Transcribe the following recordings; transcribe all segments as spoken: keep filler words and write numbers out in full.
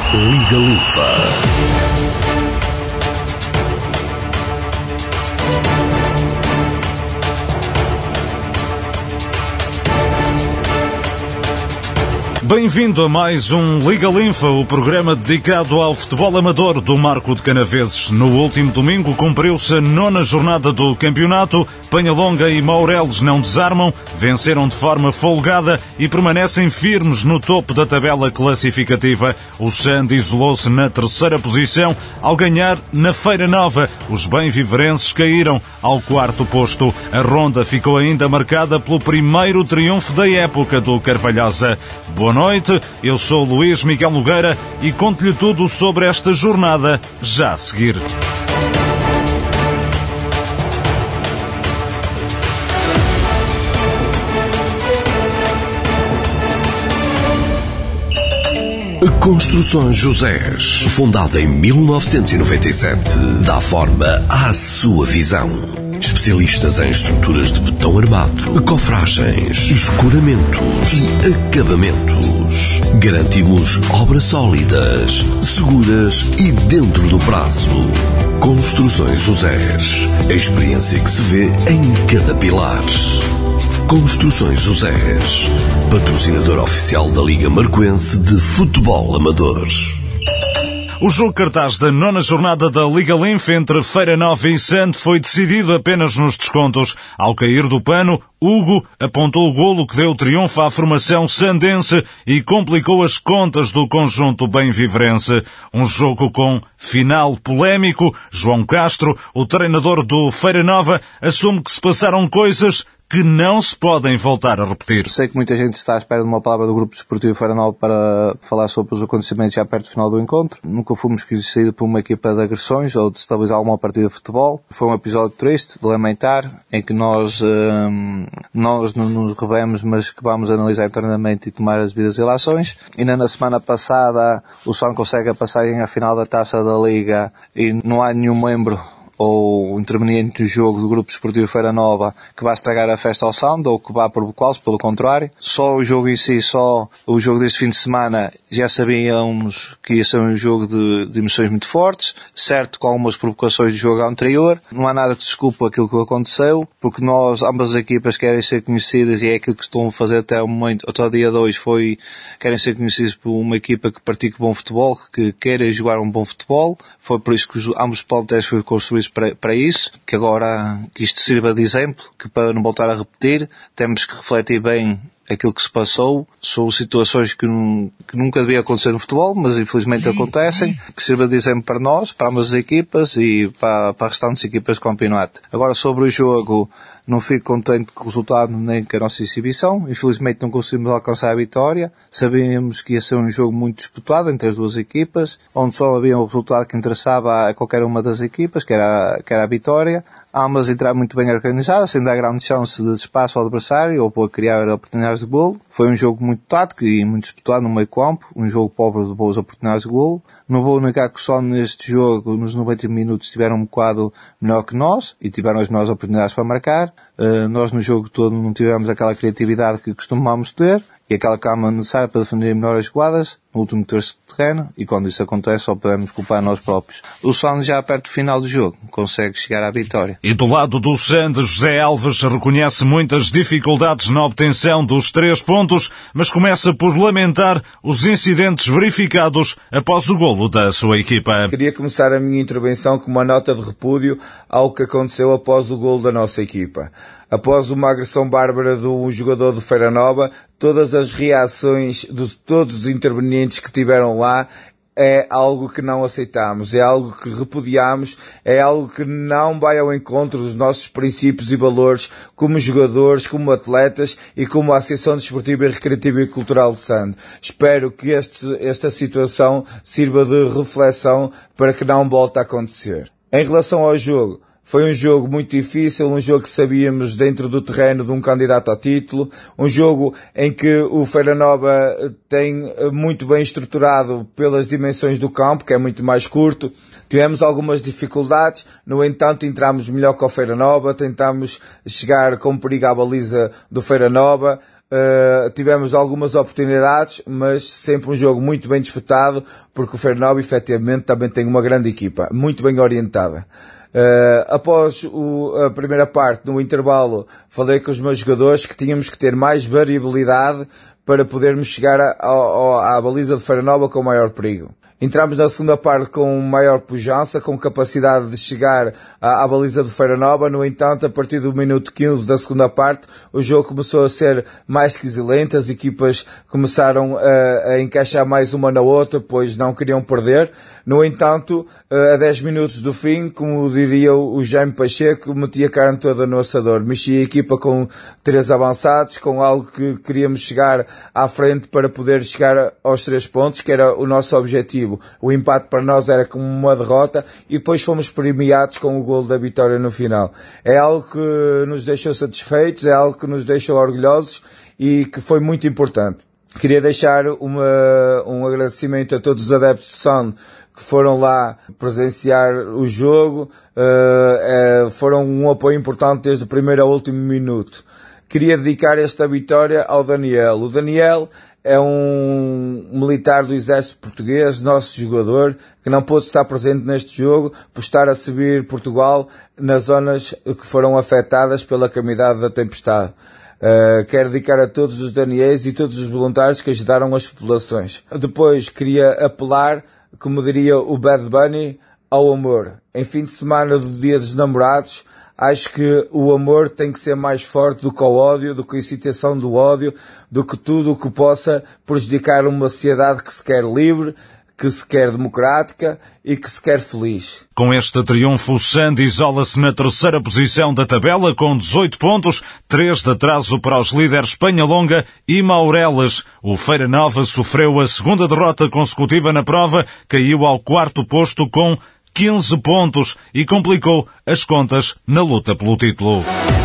Liga Linfa. Bem-vindo a mais um Liga Linfa, o programa dedicado ao futebol amador do Marco de Canaveses. No último domingo cumpriu-se a nona jornada do campeonato. Penhalonga e Moureles não desarmam, venceram de forma folgada e permanecem firmes no topo da tabela classificativa. O Sande isolou-se na terceira posição ao ganhar na Feira Nova. Os bem-viverenses caíram ao quarto posto. A ronda ficou ainda marcada pelo primeiro triunfo da época do Carvalhosa. Boa noite, eu sou Luís Miguel Nogueira e conto-lhe tudo sobre esta jornada já a seguir. Construções Josés, fundada em mil novecentos e noventa e sete, dá forma à sua visão. Especialistas em estruturas de betão armado, cofragens, escoramentos e acabamentos. Garantimos obras sólidas, seguras e dentro do prazo. Construções Josés, a experiência que se vê em cada pilar. Construções Josés, patrocinador oficial da Liga Marcoense de Futebol Amador. O jogo cartaz da nona jornada da Liga Linfa entre Feira Nova e Sande foi decidido apenas nos descontos. Ao cair do pano, Hugo apontou o golo que deu triunfo à formação sandense e complicou as contas do conjunto bem-viverense. Um jogo com final polémico. João Castro, o treinador do Feira Nova, assume que se passaram coisas que não se podem voltar a repetir. Sei que muita gente está à espera de uma palavra do Grupo Desportivo Feira Nova para falar sobre os acontecimentos já perto do final do encontro. Nunca fomos conhecidos por uma equipa de agressões ou de estabilizar alguma partida de futebol. Foi um episódio triste, de lamentar, em que nós, hum, nós não nos revemos, mas que vamos analisar internamente e tomar as devidas ilações. Ainda na semana passada, o São consegue a passagem à final da Taça da Liga e não há nenhum membro ou interveniente do jogo do Grupo Desportivo Feira Nova que vá estragar a festa ao Sound ou que vá provocá-los, pelo contrário. Só o jogo em si, só o jogo deste fim de semana, já sabíamos que ia ser um jogo de, de emoções muito fortes, certo, com algumas provocações do jogo anterior. Não há nada que desculpe aquilo que aconteceu, porque nós, ambas as equipas, querem ser conhecidas e é aquilo que estão a fazer até o momento, até o dia dois, foi, querem ser conhecidos por uma equipa que pratique bom futebol, que queira jogar um bom futebol. Foi por isso que os, ambos os plantéis foram construídos Para, para isso, que agora que isto sirva de exemplo, que para não voltar a repetir, temos que refletir bem aquilo que se passou. São situações que, não, que nunca devia acontecer no futebol, mas infelizmente acontecem, que sirva de exemplo para nós, para ambas as equipas e para, para as restantes equipas do campeonato. Agora, sobre o jogo, não fico contente com o resultado nem com a nossa exibição. Infelizmente não conseguimos alcançar a vitória. Sabíamos que ia ser um jogo muito disputado entre as duas equipas, onde só havia um resultado que interessava a qualquer uma das equipas, que era, que era a vitória. Ambas entraram muito bem organizadas, sem dar grande chance de espaço ao adversário ou para criar oportunidades de golo. Foi um jogo muito tático e muito disputado no meio campo, um jogo pobre de boas oportunidades de golo. Não vou negar que só neste jogo, nos noventa minutos, tiveram um bocado melhor que nós e tiveram as melhores oportunidades para marcar. Uh, nós no jogo todo não tivemos aquela criatividade que costumamos ter e aquela calma necessária para defender melhor as jogadas no último terço de terreno, e quando isso acontece só podemos culpar nós próprios. O Sande, já perto do final do jogo, consegue chegar à vitória. E do lado do Sande, José Alves reconhece muitas dificuldades na obtenção dos três pontos, mas começa por lamentar os incidentes verificados após o golo da sua equipa. Queria começar a minha intervenção com uma nota de repúdio ao que aconteceu após o golo da nossa equipa. Após uma agressão bárbara de um jogador de Feira Nova, todas as reações de todos os intervenientes que tiveram lá é algo que não aceitamos, é algo que repudiamos, é algo que não vai ao encontro dos nossos princípios e valores como jogadores, como atletas e como Associação Desportiva, Recreativa e Cultural de Sande. Espero que este, esta situação sirva de reflexão para que não volte a acontecer. Em relação ao jogo, foi um jogo muito difícil, um jogo que sabíamos dentro do terreno de um candidato ao título, um jogo em que o Feira Nova tem muito bem estruturado pelas dimensões do campo, que é muito mais curto, Tivemos algumas dificuldades, no entanto entramos melhor que o Feira Nova, tentámos chegar com perigo à baliza do Feira Nova, uh, tivemos algumas oportunidades, mas sempre um jogo muito bem disputado, porque o Feira Nova efetivamente também tem uma grande equipa, muito bem orientada. Uh, após o, a primeira parte, no intervalo, falei com os meus jogadores que tínhamos que ter mais variabilidade para podermos chegar a, a, à baliza de Feira Nova com maior perigo. Entramos na segunda parte com maior pujança, com capacidade de chegar à, à baliza de Feira Nova. No entanto, a partir do minuto quinze da segunda parte, o jogo começou a ser mais quisilento, as equipas começaram a, a encaixar mais uma na outra, pois não queriam perder. No entanto, a dez minutos do fim, como diria o Jaime Pacheco, metia a carne toda no assador. Mexia a equipa com três avançados, com algo que queríamos chegar à frente para poder chegar aos três pontos, que era o nosso objetivo. O empate para nós era como uma derrota e depois fomos premiados com o golo da vitória no final. É algo que nos deixou satisfeitos, é algo que nos deixou orgulhosos e que foi muito importante. Queria deixar uma, um agradecimento a todos os adeptos de Sand que foram lá presenciar o jogo, uh, uh, foram um apoio importante desde o primeiro ao último minuto. Queria dedicar esta vitória ao Daniel. O Daniel é um militar do exército português, nosso jogador, que não pôde estar presente neste jogo por estar a servir Portugal nas zonas que foram afetadas pela calamidade da tempestade. Uh, quero dedicar a todos os Daniels e todos os voluntários que ajudaram as populações. Depois queria apelar, como diria o Bad Bunny, ao amor. Em fim de semana do Dia dos Namorados, acho que o amor tem que ser mais forte do que o ódio, do que a incitação do ódio, do que tudo o que possa prejudicar uma sociedade que se quer livre, que se quer democrática e que se quer feliz. Com este triunfo, o Sand isola-se na terceira posição da tabela com dezoito pontos, três de atraso para os líderes Penhalonga e Maurelas. O Feira Nova sofreu a segunda derrota consecutiva na prova, caiu ao quarto posto com quinze pontos e complicou as contas na luta pelo título.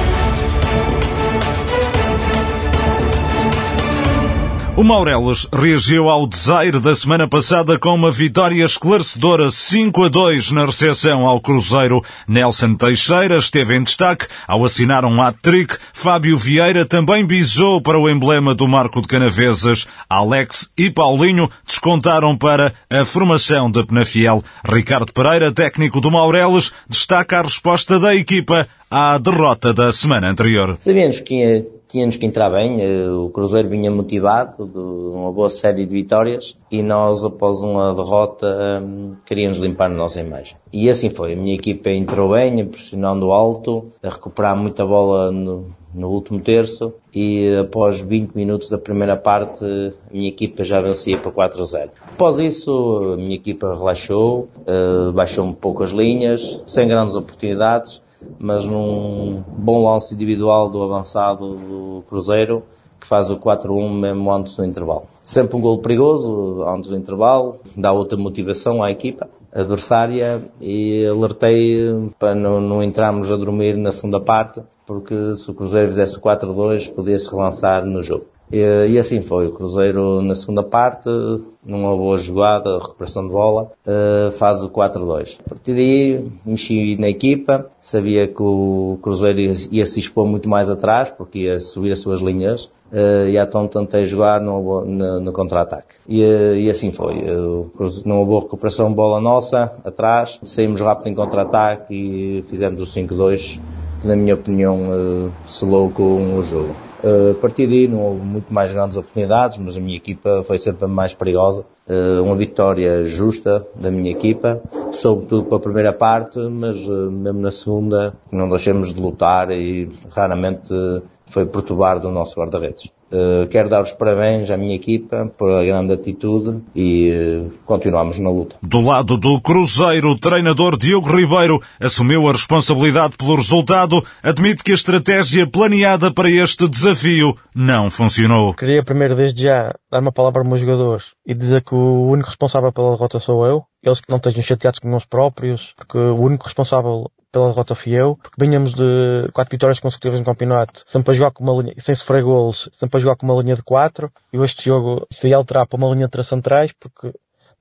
O Maurelas reagiu ao desaire da semana passada com uma vitória esclarecedora cinco a dois na recepção ao Cruzeiro. Nelson Teixeira esteve em destaque ao assinar um hat-trick. Fábio Vieira também bisou para o emblema do Marco de Canaveses. Alex e Paulinho descontaram para a formação de Penafiel. Ricardo Pereira, técnico do Maurelas, destaca a resposta da equipa à derrota da semana anterior. Sabíamos que tínhamos que entrar bem, o Cruzeiro vinha motivado de uma boa série de vitórias e nós, após uma derrota, queríamos limpar a nossa imagem. E assim foi, a minha equipa entrou bem, pressionando alto, a recuperar muita bola no, no último terço e após vinte minutos da primeira parte, a minha equipa já vencia para quatro a zero. Após isso, a minha equipa relaxou, baixou um pouco as linhas, sem grandes oportunidades, mas num bom lance individual do avançado do Cruzeiro, que faz o quatro a um mesmo antes do intervalo. Sempre um golo perigoso antes do intervalo, dá outra motivação à equipa adversária e alertei para não, não entrarmos a dormir na segunda parte, porque se o Cruzeiro fizesse o quatro a dois, podia-se relançar no jogo. E, e assim foi, o Cruzeiro na segunda parte, numa boa jogada, recuperação de bola, uh, faz o quatro a dois. A partir daí, mexi na equipa, sabia que o Cruzeiro ia, ia se expor muito mais atrás, porque ia subir as suas linhas, uh, e então tentei jogar no, no, no contra-ataque. E, uh, e assim foi, uh, numa boa recuperação de bola nossa, atrás, saímos rápido em contra-ataque e fizemos o cinco a dois, que na minha opinião uh, selou com o jogo. Uh, a partir daí não houve muito mais grandes oportunidades, mas a minha equipa foi sempre mais perigosa. Uh, uma vitória justa da minha equipa, sobretudo para a primeira parte, mas uh, mesmo na segunda não deixamos de lutar e raramente uh, foi perturbar do nosso guarda-redes. Uh, quero dar os parabéns à minha equipa por a grande atitude e uh, continuamos na luta. Do lado do Cruzeiro, o treinador Diogo Ribeiro assumiu a responsabilidade pelo resultado, admite que a estratégia planeada para este desafio não funcionou. Queria primeiro, desde já, dar uma palavra aos meus jogadores e dizer que o único responsável pela derrota sou eu. Eles que não estejam chateados com nós próprios, porque o único responsável pela derrota fui eu, porque vinhamos de quatro vitórias consecutivas no campeonato, sempre a jogar com uma linha, sem sofrer golos, sempre a jogar com uma linha de quatro, e este jogo se ia alterar para uma linha de três centrais, porque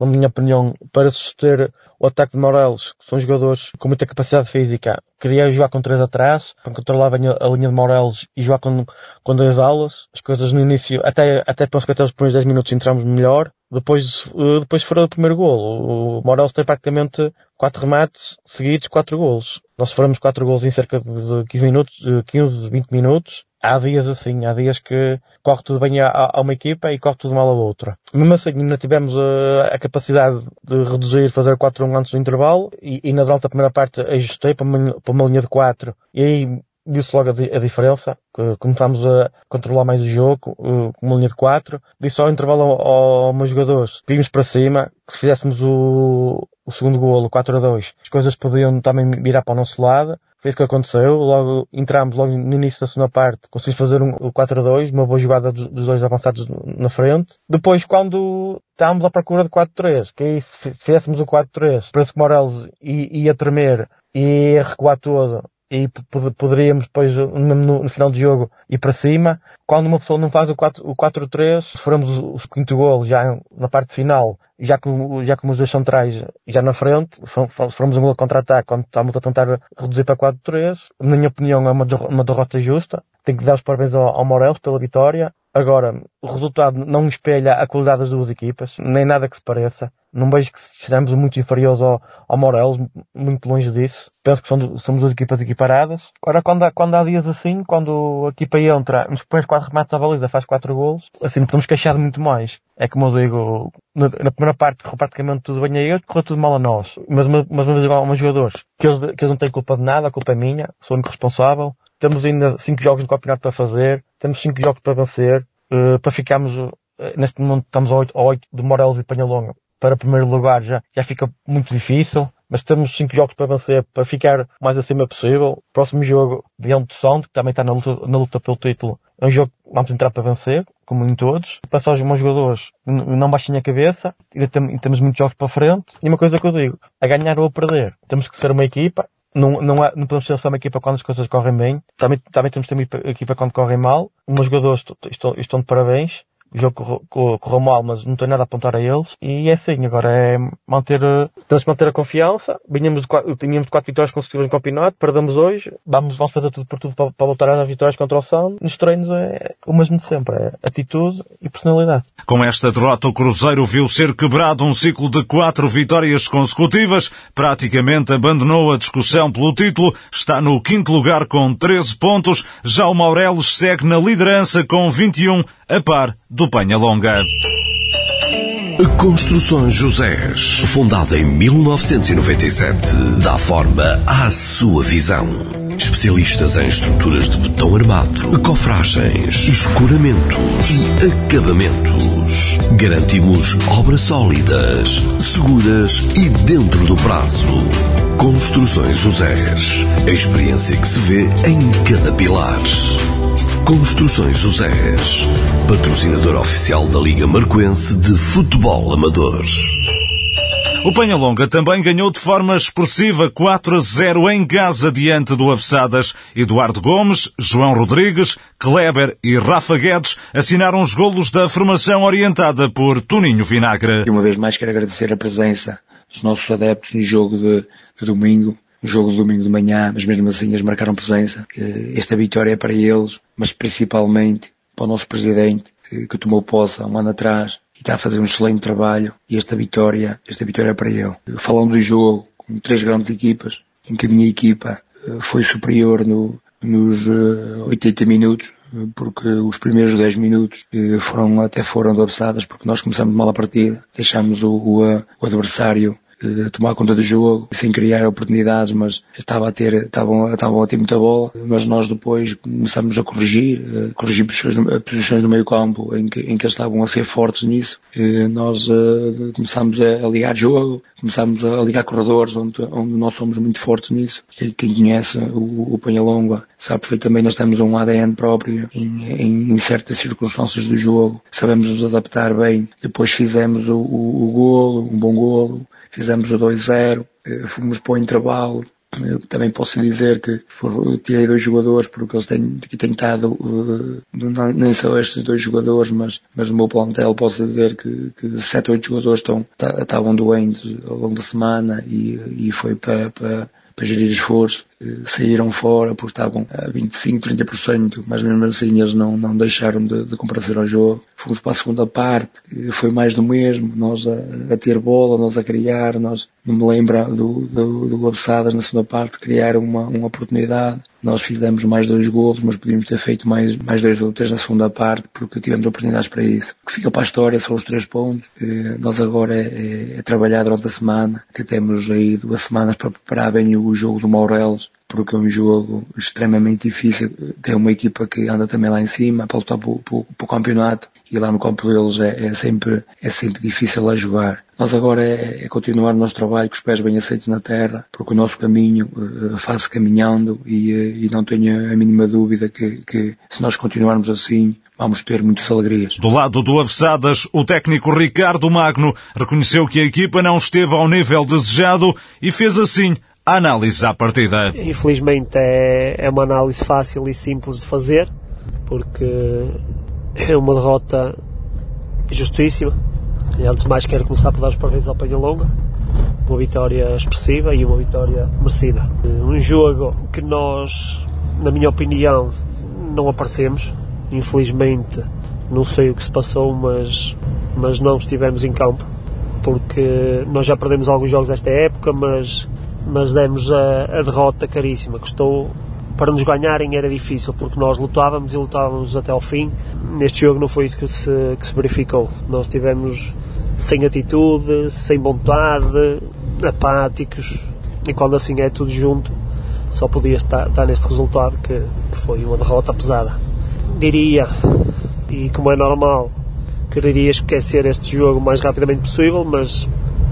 na minha opinião, para suster o ataque de Morelos, que são jogadores com muita capacidade física. Queria jogar com três atrás, para controlar bem a linha de Morelos e jogar com, com dois alas. As coisas no início, até, até penso que até os primeiros dez minutos entramos melhor. Depois, depois fora do primeiro golo. O Morelos tem praticamente quatro remates seguidos, quatro golos. Nós sofremos quatro golos em cerca de quinze minutos, quinze, vinte minutos. Há dias assim, há dias que corre tudo bem a, a uma equipa e corre tudo mal a outra. Mesmo assim, ainda tivemos a, a capacidade de reduzir, fazer quatro a um antes do intervalo e, e na durante a primeira parte ajustei para uma, para uma linha de quatro e aí disse logo a, a diferença, que começámos a controlar mais o jogo, com uma linha de quatro. Disse ao intervalo ao, aos meus jogadores, vimos para cima, que se fizéssemos o, o segundo golo, quatro a dois, as coisas podiam também virar para o nosso lado. Foi isso que aconteceu. Logo entramos logo no início da segunda parte. Conseguimos fazer um quatro a dois, uma boa jogada dos, dos dois avançados na frente. Depois, quando estávamos à procura de quatro a três, que aí se fizéssemos o quatro a três, parece que Morelos ia tremer e ia recuar todo. E poderíamos depois, no, no final do jogo, ir para cima. Quando uma pessoa não faz o quatro a três, sofremos o, o quinto golo já na parte final, já com, já com os dois centrais já na frente, sofremos um golo de contra-ataque quando estamos a tentar reduzir para quatro a três. Na minha opinião é uma, uma derrota justa. Tenho que dar os parabéns ao, ao Morelos pela vitória. Agora, o resultado não espelha a qualidade das duas equipas, nem nada que se pareça. Não vejo que sejamos muito inferiores ao, ao Morelos, muito longe disso. Penso que são, somos duas equipas equiparadas. Agora, quando há, quando há dias assim, quando a equipa entra, nos primeiros quatro remates à baliza, faz quatro golos, assim, não podemos queixar de muito mais. É como eu digo, na, na primeira parte correu praticamente tudo bem a eles, correu tudo mal a nós. Mas, mas uma vez igual aos jogadores, que eles, que eles não têm culpa de nada, a culpa é minha, sou o único responsável. Temos ainda cinco jogos no campeonato para fazer, temos cinco jogos para vencer, uh, para ficarmos, uh, neste momento estamos a oito de Morelos e Penhalonga. Para primeiro lugar já, já fica muito difícil, mas temos cinco jogos para vencer, para ficar o mais acima possível. Próximo jogo, Vião de Som, que também está na luta, na luta pelo título, é um jogo que vamos entrar para vencer, como em todos. Passar aos meus jogadores, não baixem a cabeça, e temos muitos jogos para frente. E uma coisa que eu digo, a ganhar ou a perder, temos que ser uma equipa. Não, não, há, não podemos ser só uma equipa quando as coisas correm bem. Também, também temos que ter uma equipa quando correm mal. Os meus jogadores estão, estão de parabéns. O jogo correu, correu, correu mal, mas não tenho nada a apontar a eles. E é assim, agora é manter, temos que manter a confiança. Vinhamos de quatro, tínhamos de quatro vitórias consecutivas no campeonato, perdemos hoje. Vamos, vamos fazer tudo por tudo para, para voltar às vitórias contra o São. Nos treinos é o mesmo de sempre, é atitude e personalidade. Com esta derrota, o Cruzeiro viu ser quebrado um ciclo de quatro vitórias consecutivas. Praticamente abandonou a discussão pelo título. Está no quinto lugar com treze pontos. Já o Morelos segue na liderança com vinte e um, a par do Penhalonga. Construções Josés, fundada em mil novecentos e noventa e sete, dá forma à sua visão. Especialistas em estruturas de betão armado, cofragens, escoramentos e acabamentos. Garantimos obras sólidas, seguras e dentro do prazo. Construções Josés, a experiência que se vê em cada pilar. Construções Josés, patrocinador oficial da Liga Marcoense de Futebol Amador. O Penhalonga também ganhou de forma expressiva quatro a zero em casa diante do Avessadas. Eduardo Gomes, João Rodrigues, Kleber e Rafa Guedes assinaram os golos da formação orientada por Toninho Vinagre. E uma vez mais quero agradecer a presença dos nossos adeptos no jogo de, de domingo. O jogo de domingo de manhã, mas mesmo assim eles marcaram presença. Esta vitória é para eles, mas principalmente para o nosso presidente, que tomou posse há um ano atrás e está a fazer um excelente trabalho. E esta vitória, esta vitória é para ele. Falando do jogo, com três grandes equipas, em que a minha equipa foi superior no, nos oitenta minutos, porque os primeiros dez minutos foram, até foram adoçadas, porque nós começamos mal a partida, deixámos o, o, o adversário tomar conta do jogo, sem criar oportunidades, mas estava a ter, estavam, estavam a ter muita bola, mas nós depois começamos a corrigir, a corrigir posições, posições no meio campo em que, em que eles estavam a ser fortes nisso. E nós uh, começámos a, a ligar jogo, começámos a ligar corredores onde, onde nós somos muito fortes nisso. Quem, quem conhece o, o Penhalonga sabe perfeitamente, nós temos um A D N próprio em, em, em certas circunstâncias do jogo, sabemos nos adaptar bem. Depois fizemos o, o, o golo, um bom golo, fizemos o dois a zero, fomos para o intervalo, Eu também posso dizer que eu tirei dois jogadores porque eles têm, têm estado, uh, não, nem só estes dois jogadores, mas, mas no meu plantel posso dizer que, que sete ou oito jogadores estão, estavam doentes ao longo da semana e, e foi para, para, para gerir esforço. Saíram fora porque estavam a vinte e cinco, trinta por cento, mas mesmo assim eles não, não deixaram de, de comparecer ao jogo. Fomos para a segunda parte, foi mais do mesmo, nós a, a ter bola, nós a criar, nós, não me lembro do, do, do Abessadas na segunda parte, criar uma, uma oportunidade. Nós fizemos mais dois golos, mas podíamos ter feito mais, mais dois ou três na segunda parte, porque tivemos oportunidades para isso. O que fica para a história são os três pontos. Nós agora é, é, é trabalhar durante a semana, que temos aí duas semanas para preparar bem o jogo do Maurelos, porque é um jogo extremamente difícil, tem uma equipa que anda também lá em cima para lutar para o campeonato, e lá no campo deles é, é, sempre, é sempre difícil a jogar. Nós agora é, é continuar o nosso trabalho com os pés bem aceitos na terra, porque o nosso caminho uh, faz-se caminhando e, uh, e não tenho a mínima dúvida que, que se nós continuarmos assim, vamos ter muitas alegrias. Do lado do Avessadas, o técnico Ricardo Magno reconheceu que a equipa não esteve ao nível desejado e fez assim a análise à partida. Infelizmente é, é uma análise fácil e simples de fazer, porque é uma derrota justíssima. E antes de mais quero começar por dar os parabéns ao Penhalonga. Uma vitória expressiva e uma vitória merecida. Um jogo que nós, na minha opinião, não aparecemos. Infelizmente, não sei o que se passou, mas, mas não estivemos em campo, porque nós já perdemos alguns jogos desta época, mas, mas demos a, a derrota caríssima. Custou, para nos ganharem era difícil, porque nós lutávamos e lutávamos até ao fim. Neste jogo não foi isso que se, que se verificou. Nós estivemos sem atitude, sem vontade, apáticos, e quando assim é tudo junto, só podia estar, estar neste resultado que, que foi uma derrota pesada. Diria, e como é normal, quereria esquecer este jogo o mais rapidamente possível, mas,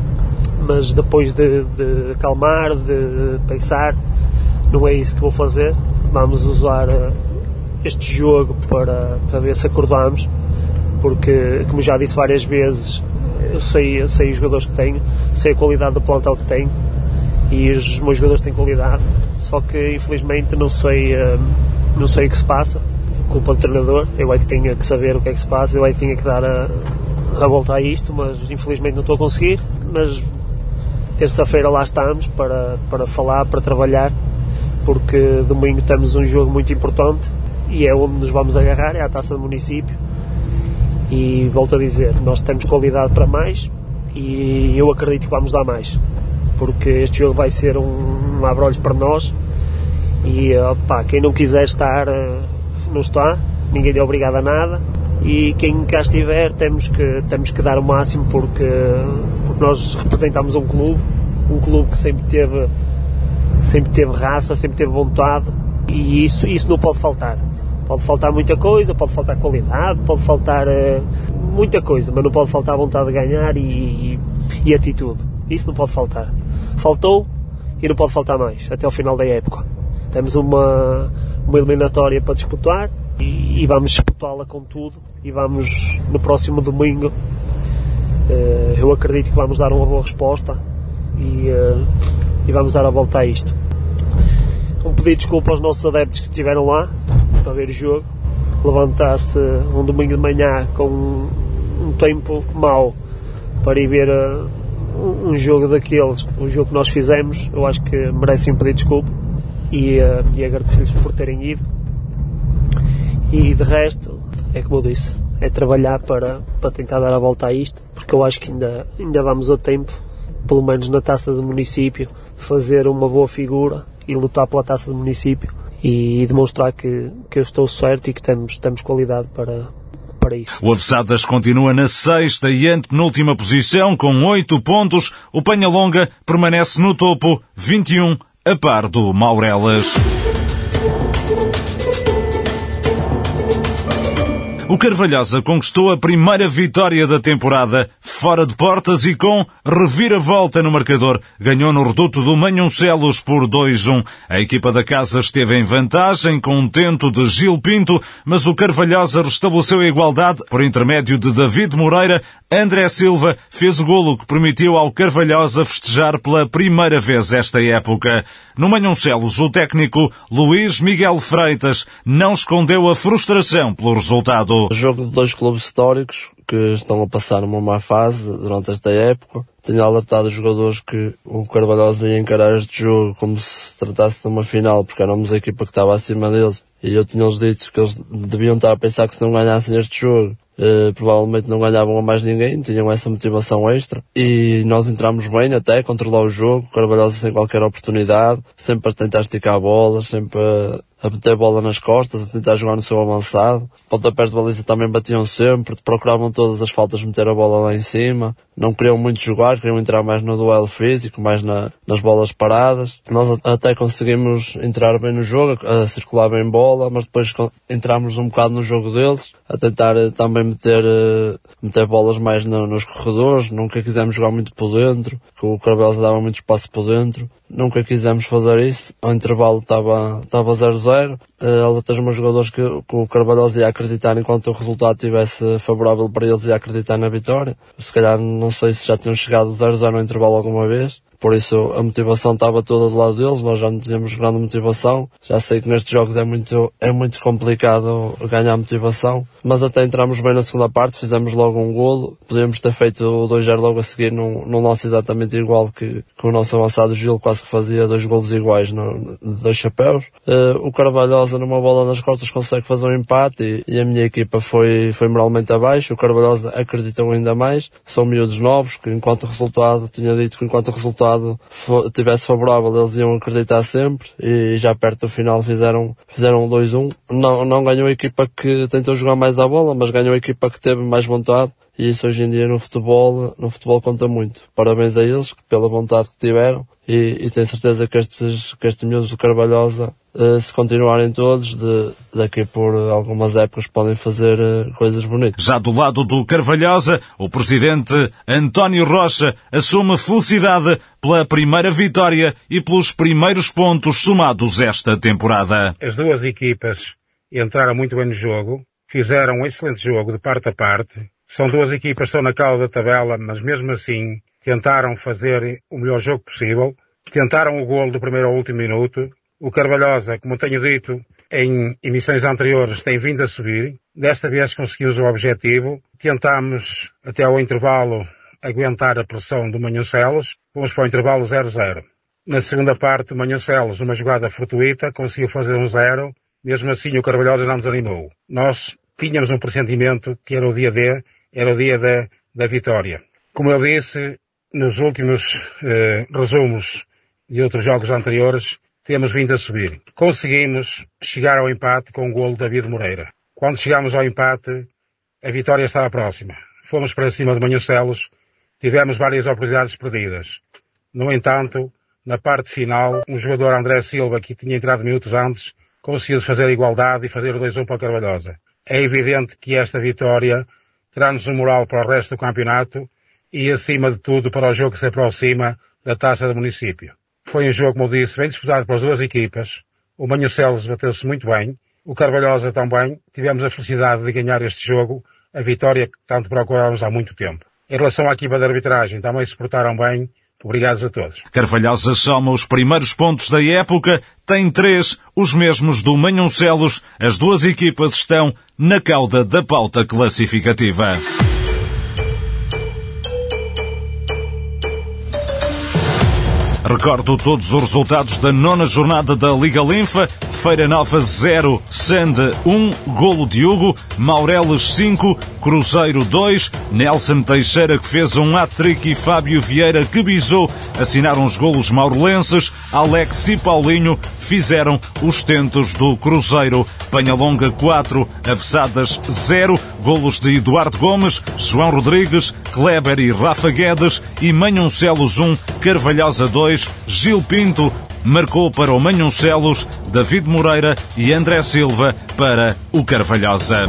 mas depois de, de acalmar, de pensar, não é isso que vou fazer. Vamos usar este jogo para, para ver se acordamos, porque, como já disse várias vezes, eu sei, eu sei os jogadores que tenho, sei a qualidade do plantel que tenho, e os meus jogadores têm qualidade, só que infelizmente não sei, não sei o que se passa. Culpa do treinador, eu é que tinha que saber o que é que se passa, eu é que tinha que dar a, a volta a isto, mas infelizmente não estou a conseguir. Mas terça-feira lá estamos para, para falar, para trabalhar, porque domingo temos um jogo muito importante e é onde nos vamos agarrar, é a Taça do Município. E volto a dizer, nós temos qualidade para mais e eu acredito que vamos dar mais, porque este jogo vai ser um, um abrolhos para nós e opa, quem não quiser estar não está, ninguém é obrigado a nada, e quem cá estiver temos que, temos que dar o máximo, porque, porque nós representamos um clube, um clube que sempre teve, sempre teve raça, sempre teve vontade, e isso, isso não pode faltar. Pode faltar muita coisa, pode faltar qualidade, pode faltar uh, muita coisa, mas não pode faltar vontade de ganhar e, e, e atitude. Isso não pode faltar. Faltou e não pode faltar mais, até ao final da época. Temos uma, uma eliminatória para disputar e, e vamos disputá-la com tudo, e vamos no próximo domingo, uh, eu acredito que vamos dar uma boa resposta e, uh, e vamos dar a volta a isto. Um pedido de desculpa aos nossos adeptos que estiveram lá para ver o jogo, levantar-se um domingo de manhã com um, um tempo mau para ir ver uh, um, um jogo daqueles, um jogo que nós fizemos. Eu acho que merecem um pedido de desculpa e, uh, e agradecer-lhes por terem ido, e de resto é como eu disse, é trabalhar para, para tentar dar a volta a isto, porque eu acho que ainda, ainda vamos a tempo, pelo menos na Taça do Município, fazer uma boa figura e lutar pela Taça do Município e demonstrar que, que eu estou certo e que temos, temos qualidade para, para isso. O Avessadas continua na sexta e antepenúltima posição com oito pontos. O Penhalonga permanece no topo, vinte e um, a par do Maurelas. O Carvalhosa conquistou a primeira vitória da temporada fora de portas e com reviravolta no marcador. Ganhou no reduto do Manhoncelos por dois a um. A equipa da casa esteve em vantagem com um tento de Gil Pinto, mas o Carvalhosa restabeleceu a igualdade por intermédio de David Moreira. André Silva fez o golo que permitiu ao Carvalhosa festejar pela primeira vez esta época. No Manhoncelos, o técnico Luís Miguel Freitas não escondeu a frustração pelo resultado. O jogo de dois clubes históricos que estão a passar uma má fase durante esta época. Tenho alertado os jogadores que o Carvalhosa ia encarar este jogo como se tratasse de uma final, porque éramos a equipa que estava acima deles. E eu tinha-lhes dito que eles deviam estar a pensar que se não ganhassem este jogo, Uh, provavelmente não ganhavam a mais ninguém, tinham essa motivação extra e nós entramos bem até a controlar o jogo, o Carvalhosa sem qualquer oportunidade, sempre a tentar esticar bolas, sempre a, a meter bola nas costas, a tentar jogar no seu avançado. Pontapés de baliza também batiam sempre, procuravam todas as faltas meter a bola lá em cima, não queriam muito jogar, queriam entrar mais no duelo físico, mais na, nas bolas paradas. Nós até conseguimos entrar bem no jogo, a circular bem bola, mas depois entramos um bocado no jogo deles, a tentar também meter, meter bolas mais no, nos corredores. Nunca quisemos jogar muito por dentro, que o Carvalhosa dava muito espaço por dentro. Nunca quisemos fazer isso. Ao intervalo estava, estava zero a zero. Ela tem uns jogadores que, que o Carvalhosa ia acreditar enquanto o resultado estivesse favorável para eles, ia acreditar na vitória. Se calhar não sei se já tinham chegado zero a zero no intervalo alguma vez. Por isso a motivação estava toda do lado deles, nós já não tínhamos grande motivação. Já sei que nestes jogos é muito, é muito complicado ganhar motivação, mas até entramos bem na segunda parte, fizemos logo um golo. Podíamos ter feito o dois a zero logo a seguir num, num lance exatamente igual que, que o nosso avançado Gil, quase que fazia dois golos iguais no, de dois chapéus. Uh, o Carvalhosa numa bola nas costas consegue fazer um empate e, e a minha equipa foi, foi moralmente abaixo. O Carvalhosa acreditou ainda mais. São miúdos novos que enquanto resultado, tinha dito que enquanto resultado tivesse favorável eles iam acreditar sempre e já perto do final fizeram, fizeram um dois a um. Não, não ganhou a equipa que tentou jogar mais à bola, mas ganhou a equipa que teve mais vontade e isso hoje em dia no futebol, no futebol conta muito. Parabéns a eles pela vontade que tiveram e, e tenho certeza que estes, que estes miúdos do Carvalhosa, Uh, se continuarem todos, de, daqui por algumas épocas podem fazer uh, coisas bonitas. Já do lado do Carvalhosa, o presidente António Rocha assume felicidade pela primeira vitória e pelos primeiros pontos somados esta temporada. As duas equipas entraram muito bem no jogo, fizeram um excelente jogo de parte a parte. São duas equipas que estão na cauda da tabela, mas mesmo assim tentaram fazer o melhor jogo possível. Tentaram o golo do primeiro ao último minuto. O Carvalhosa, como tenho dito em emissões anteriores, tem vindo a subir. Desta vez conseguimos o objetivo. Tentámos, até ao intervalo, aguentar a pressão do Manhoncelos. Fomos para o intervalo zero a zero. Na segunda parte, o Manhoncelos, numa jogada fortuita, conseguiu fazer um zero. Mesmo assim, o Carvalhosa não desanimou. Nós tínhamos um pressentimento que era o dia D, era o dia da, da vitória. Como eu disse, nos últimos eh, resumos de outros jogos anteriores, temos vindo a subir. Conseguimos chegar ao empate com o golo de David Moreira. Quando chegámos ao empate, a vitória estava próxima. Fomos para cima de Manhoncelos, tivemos várias oportunidades perdidas. No entanto, na parte final, um jogador, André Silva, que tinha entrado minutos antes, conseguiu fazer a igualdade e fazer o dois a um para o Carvalhosa. É evidente que esta vitória terá-nos um moral para o resto do campeonato e, acima de tudo, para o jogo que se aproxima da Taça do Município. Foi um jogo, como eu disse, bem disputado pelas duas equipas. O Manhoncelos bateu-se muito bem. O Carvalhosa também. Tivemos a felicidade de ganhar este jogo, a vitória que tanto procurávamos há muito tempo. Em relação à equipa de arbitragem, também se portaram bem. Obrigados a todos. Carvalhosa soma os primeiros pontos da época, tem três, os mesmos do Manhoncelos. As duas equipas estão na cauda da pauta classificativa. Recordo todos os resultados da nona jornada da Liga Linfa. Feira Nova zero, Sande um, Golo de Hugo, Maureles cinco, Cruzeiro dois, Nelson Teixeira que fez um hat-trick e Fábio Vieira que bisou assinaram os golos maurolenses, Alex e Paulinho fizeram os tentos do Cruzeiro. Penhalonga quatro, Avessadas zero, golos de Eduardo Gomes, João Rodrigues, Kleber e Rafa Guedes e Manhoncelos um, Carvalhosa dois, Gil Pinto marcou para o Manhoncelos, David Moreira e André Silva para o Carvalhosa.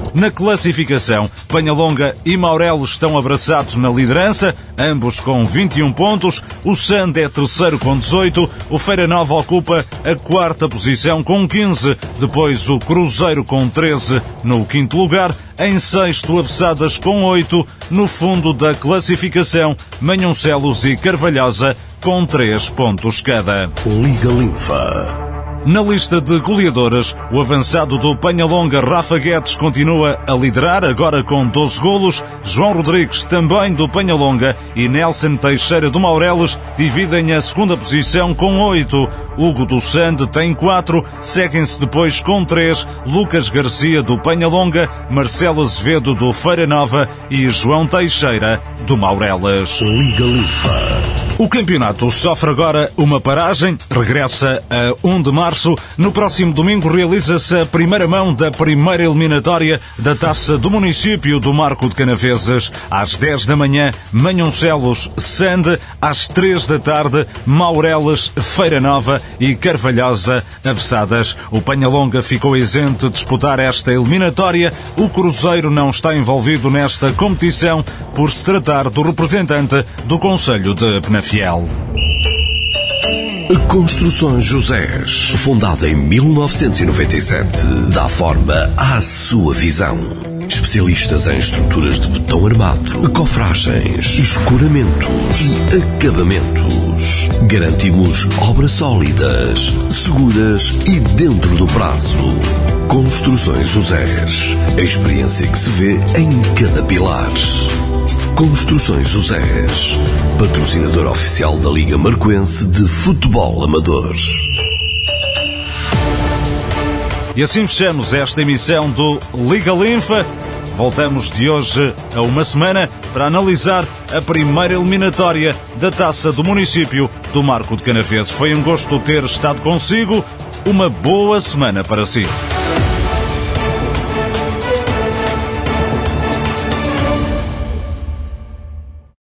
Na classificação, Penhalonga e Maurelos estão abraçados na liderança, ambos com vinte e um pontos. O Sand é terceiro com dezoito. O Feira Nova ocupa a quarta posição com quinze. Depois o Cruzeiro com treze no quinto lugar. Em sexto, Avesadas com oito. No fundo da classificação, Manhoncelos e Carvalhosa com três pontos cada. Liga Linfa. Na lista de goleadoras, o avançado do Penhalonga, Rafa Guedes, continua a liderar, agora com doze golos. João Rodrigues, também do Penhalonga, e Nelson Teixeira do Maurelos dividem a segunda posição com oito. Hugo do Sande tem quatro, seguem-se depois com três Lucas Garcia do Penhalonga, Marcelo Azevedo do Feira Nova e João Teixeira do Maurelas. Liga Linfa. O campeonato sofre agora uma paragem, regressa a um de março. No próximo domingo realiza-se a primeira mão da primeira eliminatória da Taça do Município do Marco de Canaveses. Às dez da manhã, Manhoncelos, Sande. Às três da tarde, Maurelas, Feira Nova e Carvalhosa, Avesadas. O Penhalonga ficou isento de disputar esta eliminatória. O Cruzeiro não está envolvido nesta competição por se tratar do representante do Conselho de Penafiel. Construções Josés, fundada em mil novecentos e noventa e sete, dá forma à sua visão. Especialistas em estruturas de betão armado, cofragens, escoramentos e acabamentos. Garantimos obras sólidas, seguras e dentro do prazo. Construções Josés, a experiência que se vê em cada pilar. Construções Josés, patrocinador oficial da Liga Marcoense de Futebol Amador. E assim fechamos esta emissão do Liga Linfa. Voltamos de hoje a uma semana para analisar a primeira eliminatória da Taça do Município do Marco de Canaveses. Foi um gosto ter estado consigo. Uma boa semana para si.